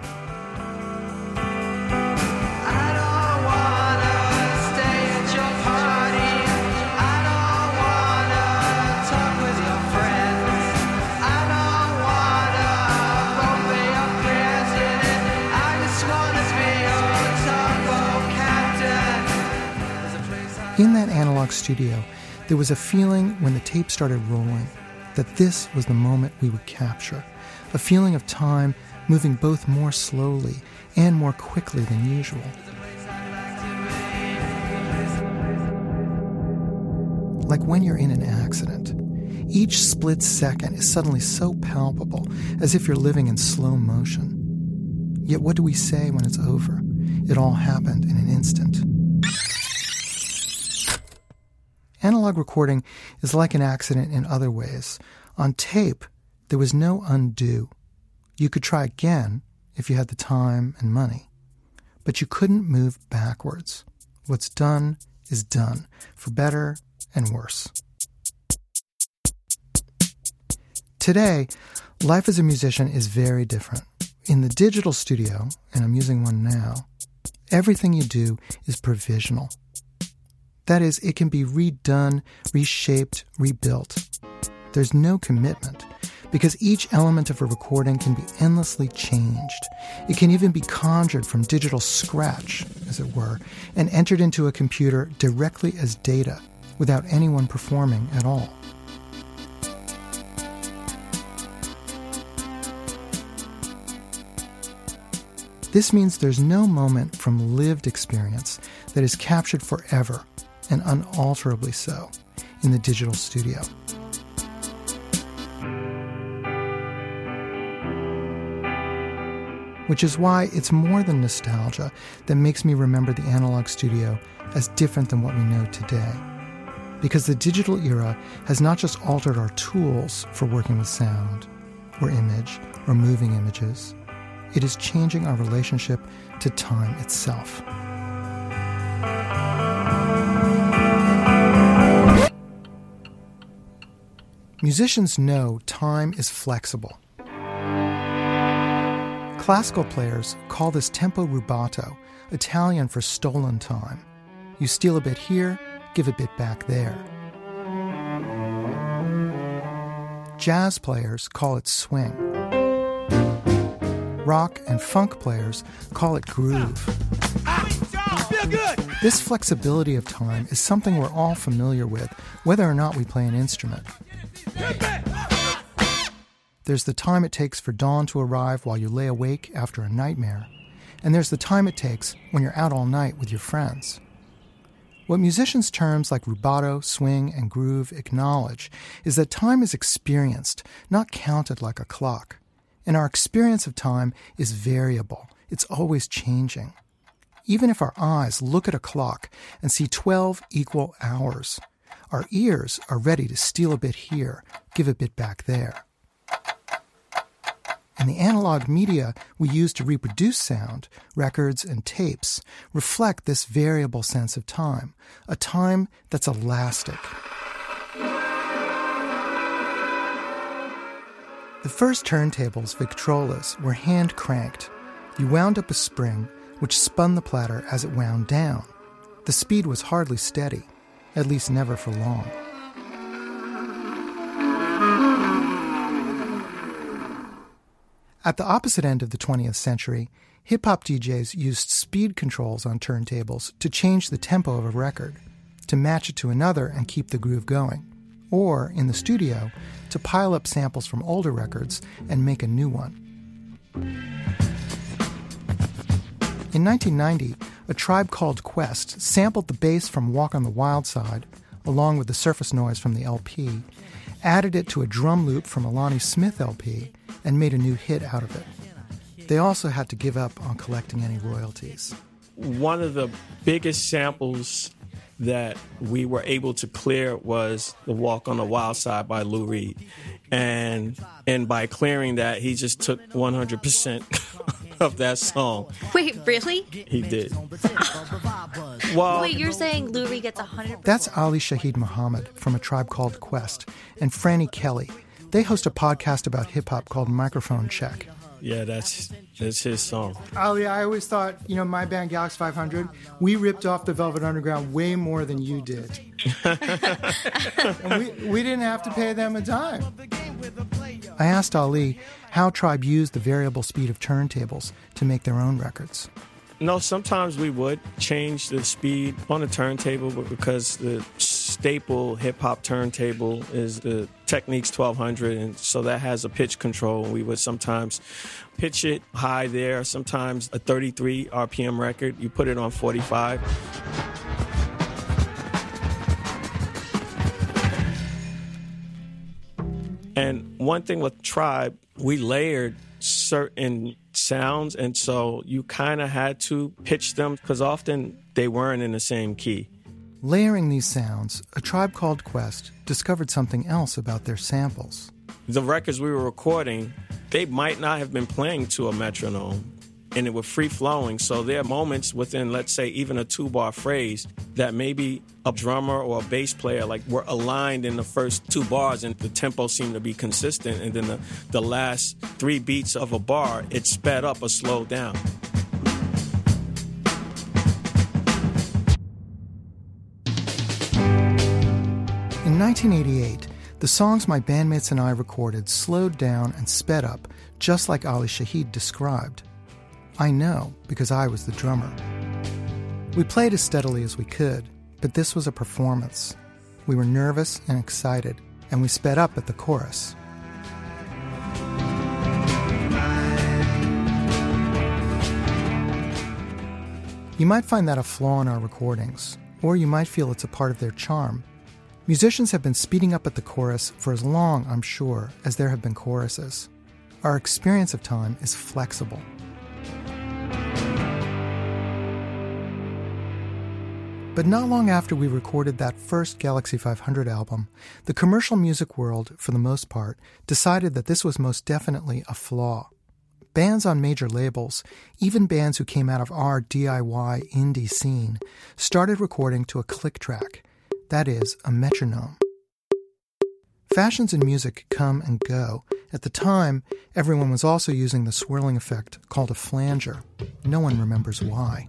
In that analog studio, there was a feeling when the tape started rolling that this was the moment we would capture, a feeling of time moving both more slowly and more quickly than usual. Like when you're in an accident, each split second is suddenly so palpable, as if you're living in slow motion. Yet what do we say when it's over? It all happened in an instant. Analog recording is like an accident in other ways. On tape, there was no undo. You could try again if you had the time and money, but you couldn't move backwards. What's done is done, for better and worse. Today, life as a musician is very different. In the digital studio, and I'm using one now, everything you do is provisional. That is, it can be redone, reshaped, rebuilt. There's no commitment, because each element of a recording can be endlessly changed. It can even be conjured from digital scratch, as it were, and entered into a computer directly as data, without anyone performing at all. This means there's no moment from lived experience that is captured forever, and unalterably so, in the digital studio. Which is why it's more than nostalgia that makes me remember the analog studio as different than what we know today. Because the digital era has not just altered our tools for working with sound, or image, or moving images, it is changing our relationship to time itself. Musicians know time is flexible. Classical players call this tempo rubato, Italian for stolen time. You steal a bit here, give a bit back there. Jazz players call it swing. Rock and funk players call it groove. This flexibility of time is something we're all familiar with, whether or not we play an instrument. There's the time it takes for dawn to arrive while you lay awake after a nightmare, and there's the time it takes when you're out all night with your friends. What musicians' terms like rubato, swing, and groove acknowledge is that time is experienced, not counted like a clock. And our experience of time is variable. It's always changing. Even if our eyes look at a clock and see twelve equal hours, our ears are ready to steal a bit here, give a bit back there. And the analog media we use to reproduce sound, records and tapes, reflect this variable sense of time, a time that's elastic. The first turntables, Victrolas, were hand-cranked. You wound up a spring, which spun the platter as it wound down. The speed was hardly steady, at least never for long. At the opposite end of the twentieth century, hip-hop D Js used speed controls on turntables to change the tempo of a record, to match it to another and keep the groove going, or, in the studio, to pile up samples from older records and make a new one. In nineteen ninety, A Tribe Called Quest sampled the bass from Walk on the Wild Side, along with the surface noise from the L P, added it to a drum loop from a Lonnie Smith L P, and made a new hit out of it. They also had to give up on collecting any royalties. One of the biggest samples that we were able to clear was the Walk on the Wild Side by Lou Reed. And and by clearing that, he just took one hundred percent of that song. Wait, really? He did. Well, Wait, you're saying Lou Reed gets one hundred percent? That's Ali Shaheed Muhammad from A Tribe Called Quest and Frannie Kelly. They host a podcast about hip-hop called Microphone Check. Yeah, that's that's his song. Ali, I always thought, you know, my band Galaxy five hundred, we ripped off the Velvet Underground way more than you did. And we, we didn't have to pay them a dime. I asked Ali how Tribe used the variable speed of turntables to make their own records. No, sometimes we would change the speed on the turntable, but because the staple hip-hop turntable is the Technics twelve hundred, and so that has a pitch control. We would sometimes pitch it high there, sometimes a thirty-three R P M record, you put it on forty-five. And one thing with Tribe, we layered certain sounds, and so you kind of had to pitch them because often they weren't in the same key. Layering these sounds, A Tribe Called Quest discovered something else about their samples. The records we were recording, they might not have been playing to a metronome, and it was free-flowing, so there are moments within, let's say, even a two-bar phrase that maybe a drummer or a bass player like were aligned in the first two bars and the tempo seemed to be consistent, and then the, the last three beats of a bar, it sped up or slowed down. In nineteen eighty-eight, the songs my bandmates and I recorded slowed down and sped up, just like Ali Shaheed described. I know, because I was the drummer. We played as steadily as we could, but this was a performance. We were nervous and excited, and we sped up at the chorus. You might find that a flaw in our recordings, or you might feel it's a part of their charm. Musicians have been speeding up at the chorus for as long, I'm sure, as there have been choruses. Our experience of time is flexible. But not long after we recorded that first Galaxy five hundred album, the commercial music world, for the most part, decided that this was most definitely a flaw. Bands on major labels, even bands who came out of our D I Y indie scene, started recording to a click track, that is, a metronome. Fashions in music come and go. At the time, everyone was also using the swirling effect called a flanger. No one remembers why.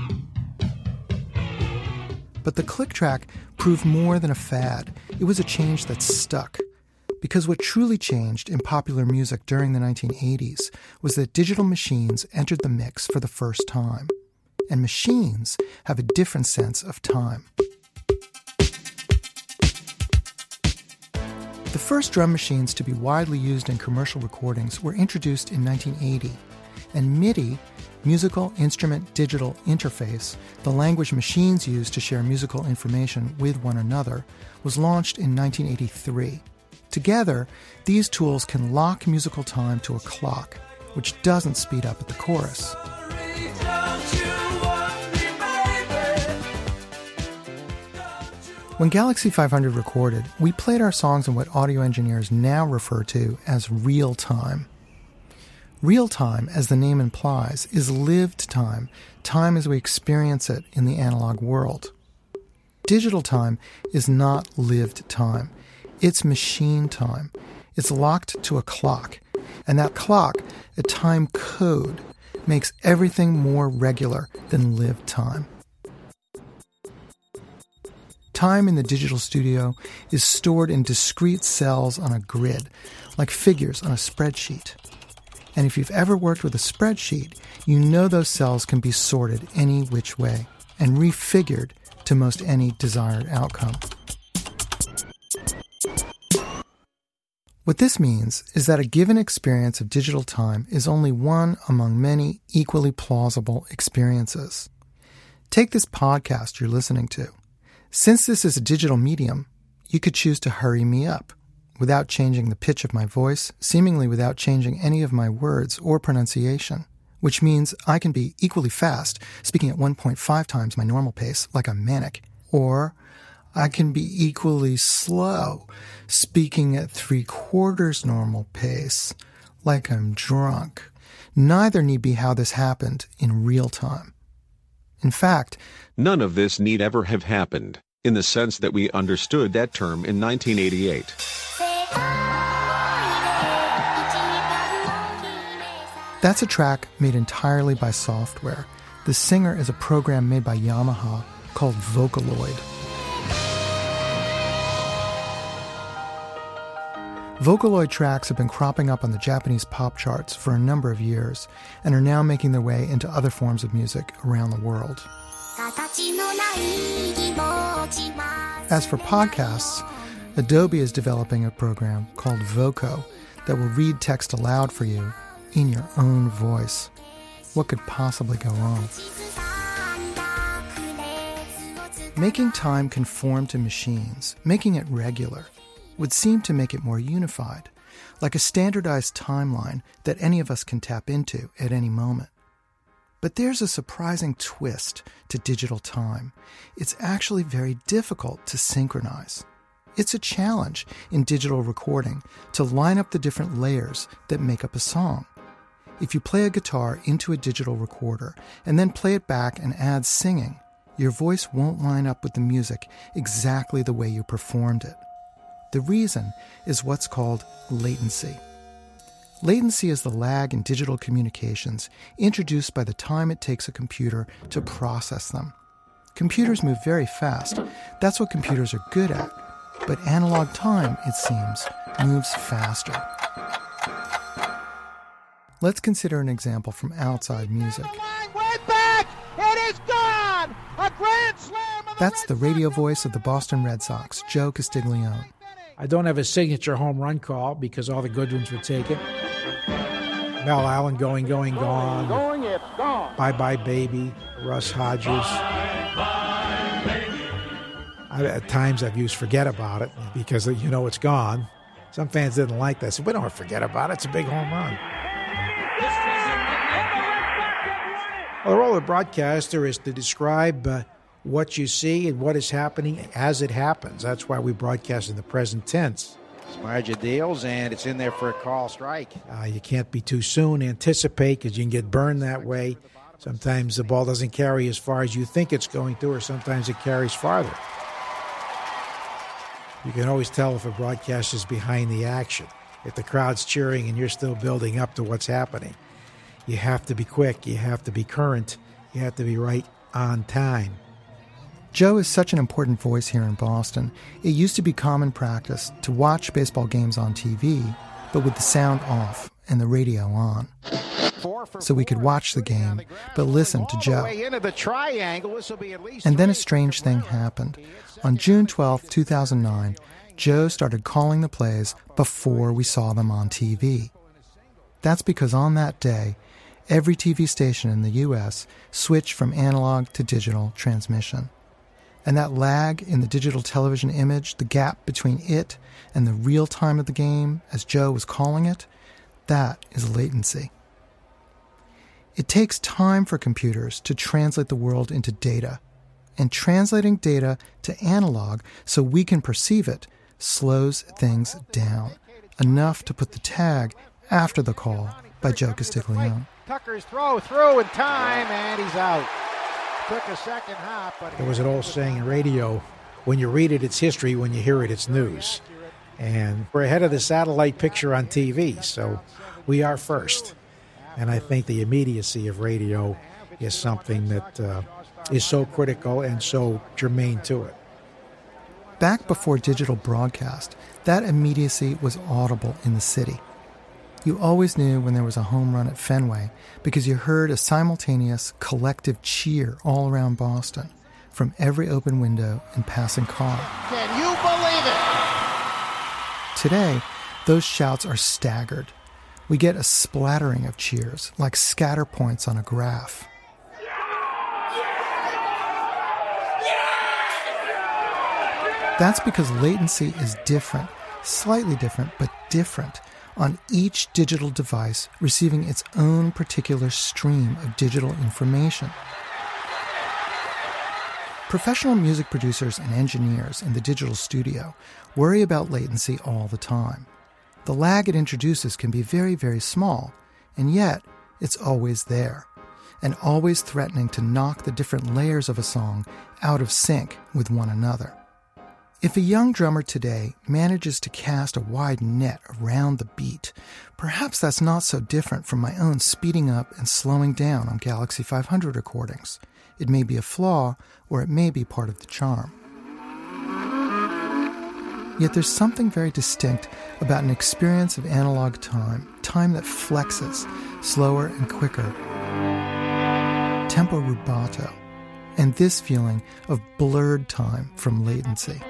But the click track proved more than a fad. It was a change that stuck. Because what truly changed in popular music during the nineteen eighties was that digital machines entered the mix for the first time. And machines have a different sense of time. The first drum machines to be widely used in commercial recordings were introduced in nineteen eighty, and MIDI, Musical Instrument Digital Interface, the language machines use to share musical information with one another, was launched in nineteen eighty-three. Together, these tools can lock musical time to a clock, which doesn't speed up at the chorus. When Galaxy five hundred recorded, we played our songs in what audio engineers now refer to as real time. Real time, as the name implies, is lived time, time as we experience it in the analog world. Digital time is not lived time. It's machine time. It's locked to a clock, and that clock, a time code, makes everything more regular than lived time. Time in the digital studio is stored in discrete cells on a grid, like figures on a spreadsheet. And if you've ever worked with a spreadsheet, you know those cells can be sorted any which way and refigured to most any desired outcome. What this means is that a given experience of digital time is only one among many equally plausible experiences. Take this podcast you're listening to. Since this is a digital medium, you could choose to hurry me up, without changing the pitch of my voice, seemingly without changing any of my words or pronunciation, which means I can be equally fast, speaking at one point five times my normal pace, like I'm manic, or I can be equally slow, speaking at three-quarters normal pace, like I'm drunk. Neither need be how this happened in real time. In fact, none of this need ever have happened, in the sense that we understood that term in nineteen eighty-eight. That's a track made entirely by software. The singer is a program made by Yamaha called Vocaloid. Vocaloid tracks have been cropping up on the Japanese pop charts for a number of years and are now making their way into other forms of music around the world. As for podcasts, Adobe is developing a program called Voco that will read text aloud for you in your own voice. What could possibly go wrong? Making time conform to machines, making it regular, would seem to make it more unified, like a standardized timeline that any of us can tap into at any moment. But there's a surprising twist to digital time. It's actually very difficult to synchronize. It's a challenge in digital recording to line up the different layers that make up a song. If you play a guitar into a digital recorder and then play it back and add singing, your voice won't line up with the music exactly the way you performed it. The reason is what's called latency. Latency is the lag in digital communications introduced by the time it takes a computer to process them. Computers move very fast. That's what computers are good at. But analog time, it seems, moves faster. Let's consider an example from outside music. Way back! It is gone! A grand slam! That's the radio voice of the Boston Red Sox, Joe Castiglione. I don't have a signature home run call because all the good ones were taken. Mel Allen, Going, Going, Gone. Going, it's gone. Bye Bye Baby, Russ Hodges. Bye, bye, baby. I, at times I've used Forget About It because you know it's gone. Some fans didn't like that. I said, we don't forget about it. It's a big home run. Well, the role of the broadcaster is to describe uh, what you see and what is happening as it happens. That's why we broadcast in the present tense. Smarja deals, and it's in there for a call strike. Uh, you can't be too soon, anticipate, because you can get burned that way. Sometimes the ball doesn't carry as far as you think it's going to, or sometimes it carries farther. You can always tell if a broadcast is behind the action. If the crowd's cheering and you're still building up to what's happening. You have to be quick, you have to be current, you have to be right on time. Joe is such an important voice here in Boston. It used to be common practice to watch baseball games on T V, but with the sound off and the radio on. So we could watch the game, but listen to Joe. And then a strange thing happened. On June twelfth, two thousand nine, Joe started calling the plays before we saw them on T V. That's because on that day, every T V station in the U S switched from analog to digital transmission. And that lag in the digital television image, the gap between it and the real time of the game, as Joe was calling it, that is latency. It takes time for computers to translate the world into data. And translating data to analog so we can perceive it slows things down, enough to put the tag after the call by Joe Castiglione. Tucker's throw through in time, and he's out. Took a second hop, but there was an old saying in radio, when you read it, it's history. When you hear it, it's news. And we're ahead of the satellite picture on T V, so we are first. And I think the immediacy of radio is something that uh, is so critical and so germane to it. Back before digital broadcast, that immediacy was audible in the city. You always knew when there was a home run at Fenway because you heard a simultaneous collective cheer all around Boston from every open window and passing car. Can you believe it? Today, those shouts are staggered. We get a splattering of cheers, like scatter points on a graph. That's because latency is different slightly different but different, on each digital device receiving its own particular stream of digital information. Professional music producers and engineers in the digital studio worry about latency all the time. The lag it introduces can be very, very small, and yet it's always there, and always threatening to knock the different layers of a song out of sync with one another. If a young drummer today manages to cast a wide net around the beat, perhaps that's not so different from my own speeding up and slowing down on Galaxy five hundred recordings. It may be a flaw, or it may be part of the charm. Yet there's something very distinct about an experience of analog time, time that flexes, slower and quicker, tempo rubato, and this feeling of blurred time from latency.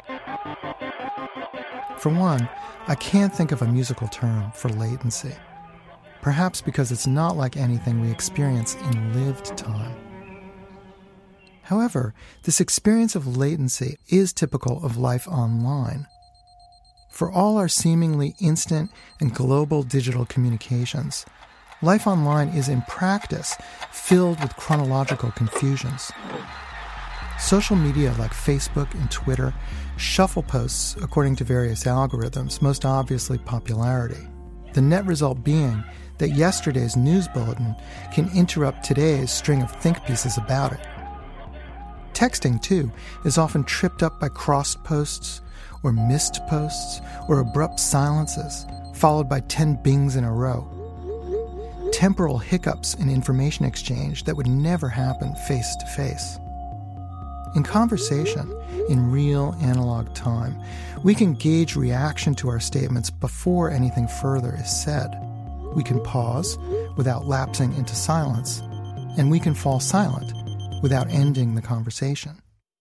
For one, I can't think of a musical term for latency, perhaps because it's not like anything we experience in lived time. However, this experience of latency is typical of life online. For all our seemingly instant and global digital communications, life online is in practice filled with chronological confusions. Social media like Facebook and Twitter shuffle posts according to various algorithms, most obviously popularity. The net result being that yesterday's news bulletin can interrupt today's string of think pieces about it. Texting, too, is often tripped up by crossed posts, or missed posts, or abrupt silences, followed by ten bings in a row. Temporal hiccups in information exchange that would never happen face to face. In conversation, in real analog time, we can gauge reaction to our statements before anything further is said. We can pause without lapsing into silence, and we can fall silent without ending the conversation.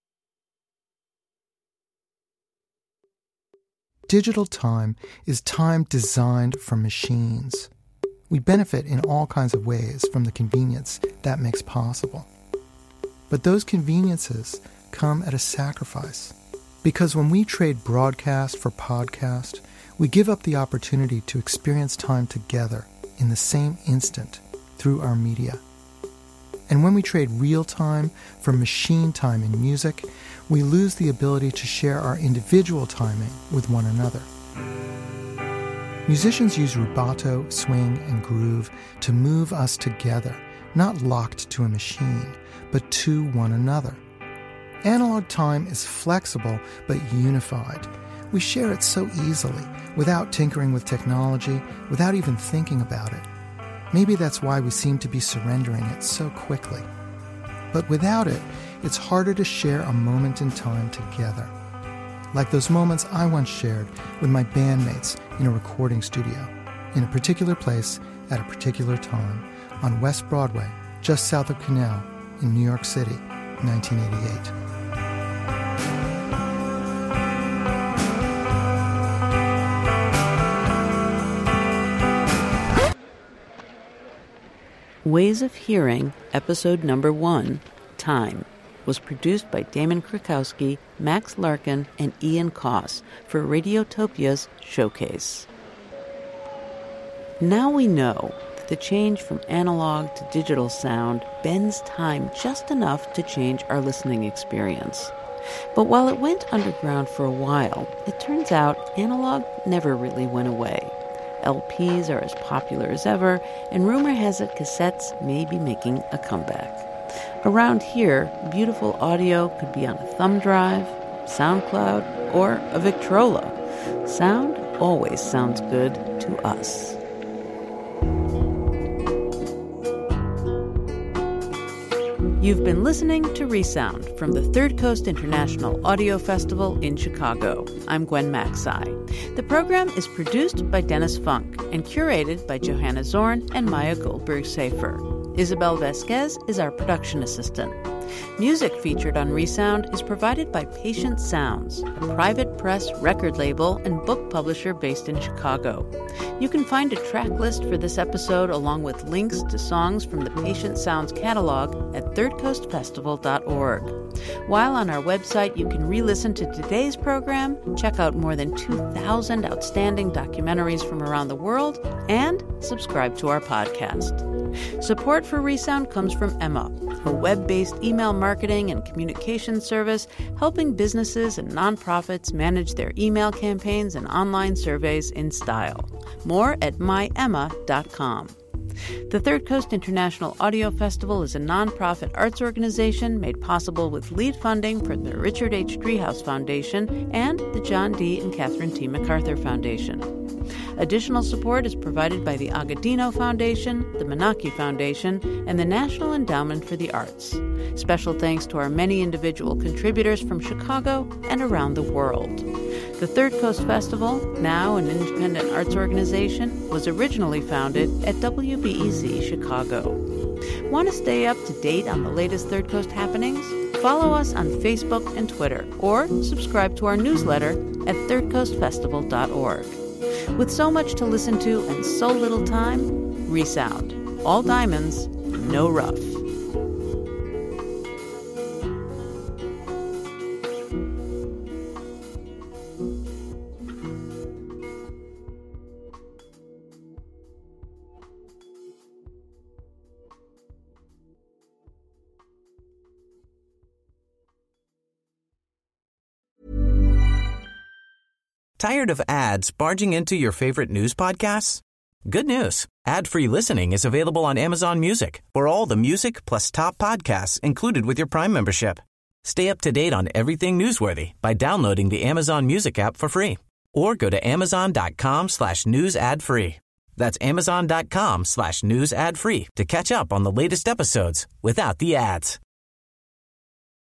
Digital time is time designed for machines. We benefit in all kinds of ways from the convenience that makes possible. But those conveniences come at a sacrifice. Because when we trade broadcast for podcast, we give up the opportunity to experience time together in the same instant through our media. And when we trade real time for machine time in music, we lose the ability to share our individual timing with one another. Musicians use rubato, swing, and groove to move us together, not locked to a machine, but to one another. Analog time is flexible but unified. We share it so easily, without tinkering with technology, without even thinking about it. Maybe that's why we seem to be surrendering it so quickly. But without it, it's harder to share a moment in time together. Like those moments I once shared with my bandmates in a recording studio, in a particular place at a particular time, on West Broadway, just south of Canal, in New York City, nineteen eighty-eight. Ways of Hearing, episode number one, Time, was produced by Damon Krakowski, Max Larkin, and Ian Koss for Radiotopia's Showcase. Now we know that the change from analog to digital sound bends time just enough to change our listening experience. But while it went underground for a while, it turns out analog never really went away. L Ps are as popular as ever, and rumor has it cassettes may be making a comeback. Around here, beautiful audio could be on a thumb drive, SoundCloud, or a Victrola. Sound always sounds good to us. You've been listening to Resound from the Third Coast International Audio Festival in Chicago. I'm Gwen Macsai. The program is produced by Dennis Funk and curated by Johanna Zorn and Maya Goldberg-Safer. Isabel Vasquez is our production assistant. Music featured on Resound is provided by Patient Sounds, a private press record label and book publisher based in Chicago. You can find a track list for this episode along with links to songs from the Patient Sounds catalog at third coast festival dot org. While on our website, you can re-listen to today's program, check out more than two thousand outstanding documentaries from around the world, and subscribe to our podcast. Support for ReSound comes from Emma, a web-based email marketing and communication service helping businesses and nonprofits manage their email campaigns and online surveys in style. More at my emma dot com. The Third Coast International Audio Festival is a nonprofit arts organization made possible with lead funding from the Richard H. Driehaus Foundation and the John D. and Catherine T. MacArthur Foundation. Additional support is provided by the Agudino Foundation, the Menaki Foundation, and the National Endowment for the Arts. Special thanks to our many individual contributors from Chicago and around the world. The Third Coast Festival, now an independent arts organization, was originally founded at W B E Z Chicago. Want to stay up to date on the latest Third Coast happenings? Follow us on Facebook and Twitter, or subscribe to our newsletter at third coast festival dot org. With so much to listen to and so little time, ReSound. All diamonds, no rough. Tired of ads barging into your favorite news podcasts? Good news. Ad-free listening is available on Amazon Music for all the music plus top podcasts included with your Prime membership. Stay up to date on everything newsworthy by downloading the Amazon Music app for free or go to amazon.com slash news ad free. That's amazon.com slash news ad free to catch up on the latest episodes without the ads.